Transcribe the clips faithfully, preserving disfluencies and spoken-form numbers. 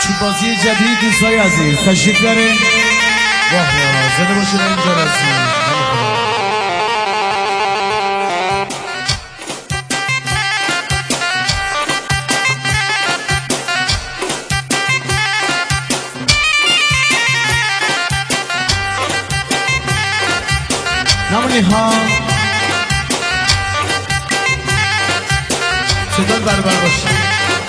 آشتی بازی جدید دوستای عزیز تشریف داره. واه واه زنده باشید اینجا رسید. نمونی ها صدات بربر باشه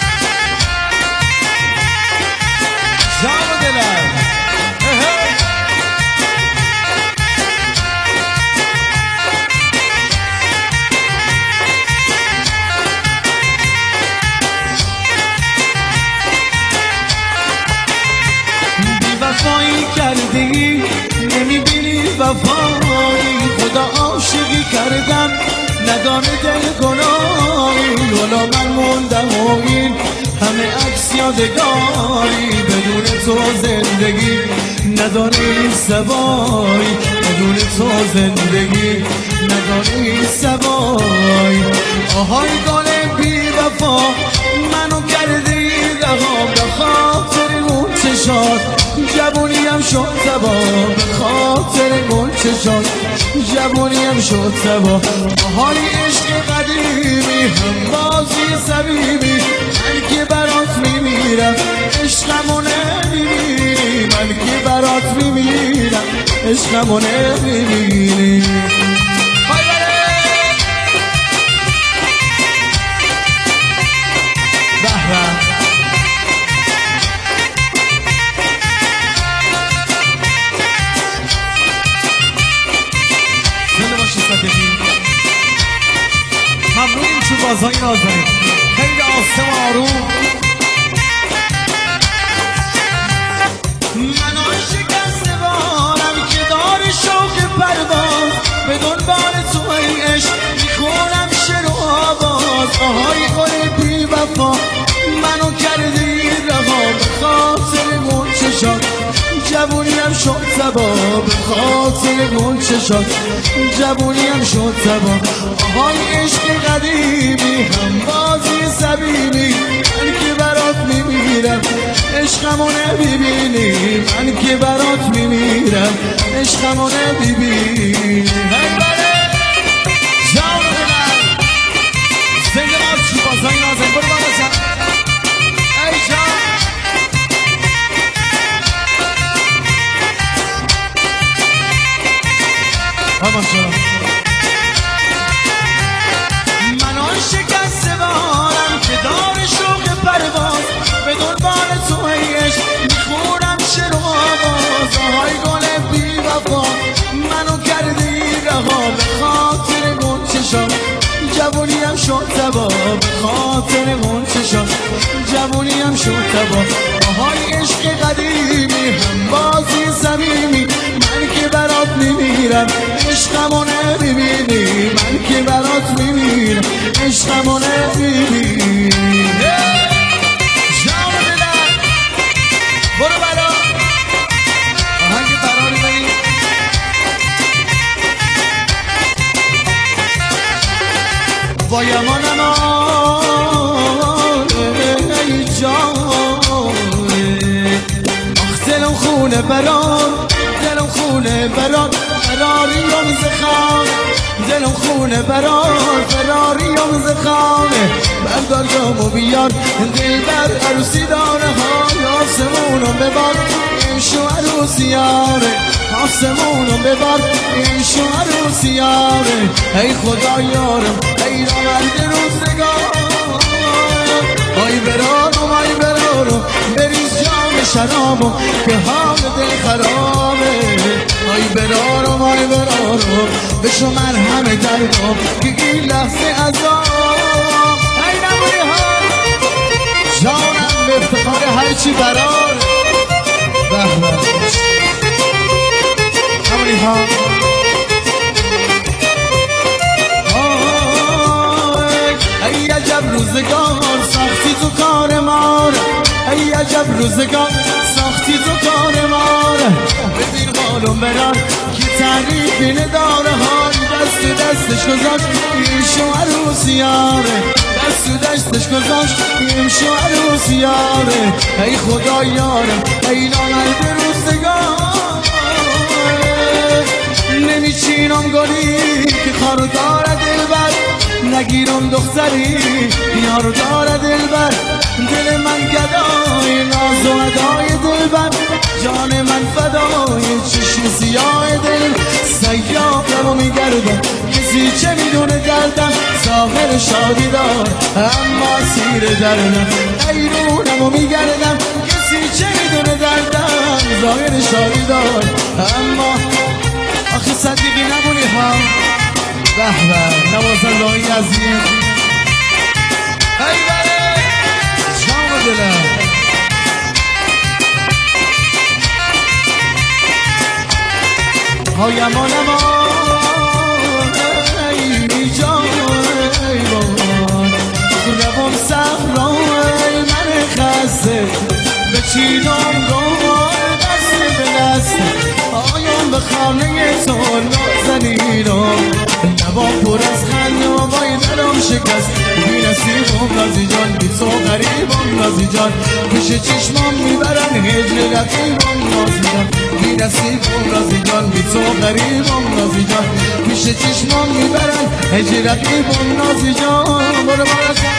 جان و دلم بی وفایی کردی نمیبینی وفایی خدا عاشقی کردم ندانه دل گناهی ولا من موندم و این همه عکس یادگاری بدون تو زندگی ندانه سوای بدون تو زندگی ندانه سوای آهای گل بی وفا منو کردی رها به خاطر اون چشات جوونیم شد تبا به خاطر اون چشات جوونیم شد تبا آهای عشق قدیمی هم بازی صمیمی من که برات میمیرم عشقمو نمیبینی من که برات میمیرم عشقمو نمیبینی ممنونیم چون بازهای نازنین خیلی آسم و آروم من آن شکسته بارم که دار شوق پرواز به دنبال تو ای عشق میخونم شعر و آواز آهای گل بی وفا منو کردی رها به خاطر اون چشات جوونیم شد تبا به خاطر اون چشات جوونیم شد تبا آهای عشق قدیمی هم بازی صمیمی من که برات میمیرم عشقمو نمیبینی من که برات میمیرم عشقمو نمیبینی جان دلم زنده باد چی بازای نازنین برو بارسم ای جان آمان جان من آن شکسته بارم که دار شوق پرواز به دنبال تو ای عشق میخورم شعر و آواز آهای گل بی وفا منو کردی رها به خاطر اون چشات جوونیم شد تبا به خاطر اون چشات جوونیم شد تبا آهای عشق قدیمی هم بازی صمیمی من که برات میمیرم عشقمو نمیبینی من که برات میمیرم عشقمو نمیبینی جان دلم برو برا آهنگ فراری بگی وای امان امان ای جان آخ دلم خونه برام دلم خونه برات فراریم ز خانه دلم خونه برات فراریم ز خانه بردار جامو بیار دل بر عروسی داره های آسمونو ببار امشو عروسیاره آسمونو ببار امشو عروسیاره ای خدا یارم ای رامرد روزگار آی برارم آی برارم بریز جام شرابو که حال دل خرابه آی برارم آی برارم بشو مرهم دردم که این لحظه عذاب ای نمونی ها جانم به افتخار هرچی برار به به نمونی ها ای عجب روزگار ساختی تو کار مار ای عجب روزگار ساختی تو کار مار ببین حالم برار که تعریفی نداره های دست دستش گذاشت این شو عروسیاره دست تو دستش گذاشت امشو عروس یاره ای خدا یاره ای نامرد روزگار نمیچینم گلی که خارو داره دلبر نگیرم دختری یارو داره دلبر دل من گدای ناز و ادای دلبر جان من فدای چشم سیاه دل سیاه میگردم کسی چه میدونه دردم ظاهر شادی دار اما سیر دردم ایرونمو میگردم کسی چه میدونه دردم ظاهر شادی دار اما آخه صدیقی نمونی ها به به نوازنده‌های عظیم ای بله جام دلم هایم آنم ای جان ای بان روم صحرای من خسته به چینام گوار دست به دست آیم به خانه تو نازنینم لبام پر از خنده و وای دلم شکست بی نصیبم نازی جان بی تو غریبم نازی جان پیش چشمام میبرن هجر رقیبم نازی جان بی نصیبم نازی جان بی تو غریبم نازی جان پیش چشمام میبرن هجر رقیبم نازی جان برو برو